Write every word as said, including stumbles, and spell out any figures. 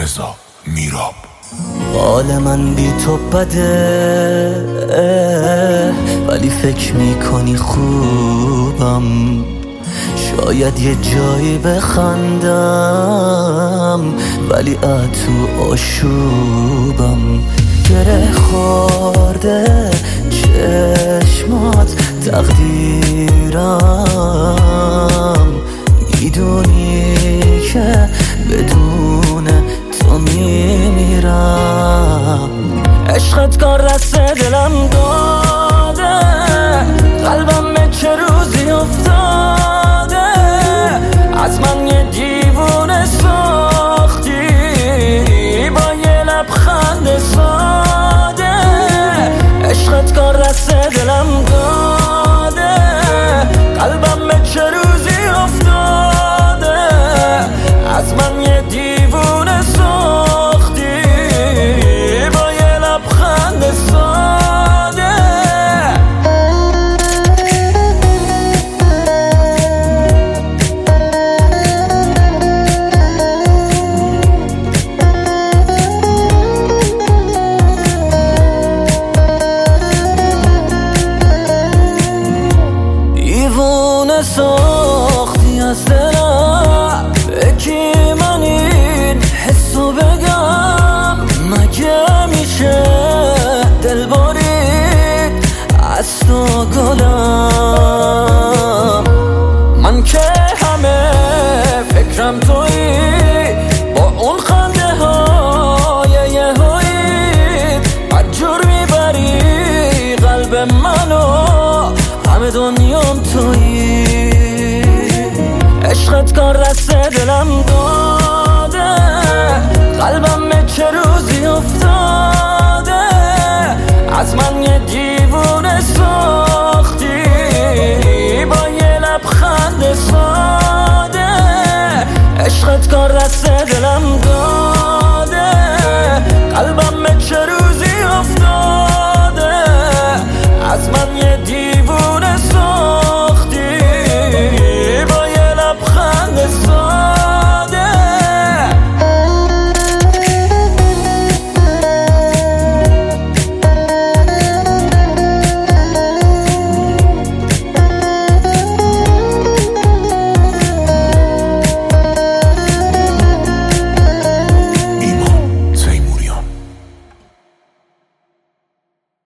رضا میراب. حال من بی تو بده ولی فکر میکنی خوبم، شاید یه جایی بخندم ولی اتو آشوبم. گره خورده چشمات تقدیرم، میدونی که بدون تو میمیرم. عشقت کار رست دلم داده، قلبم به چه روزی افتاده، از من یه دیوونه ساختی با یه لبخند ساده. عشقت کار رست دلم داده، قلبم به چه روزی افتاده، از من یه دیوونه ساختی با یه لبخند ساده. دیوونه ساختی از دلم، یکی من این حسو بگم، مگه میشه دل برید از تو گلم؟ من که همه فکرم تویی، با اون خنده های یهویی بدجور میبری قلب منو، همه دنیام تویی. عشقت کار رست دلم دو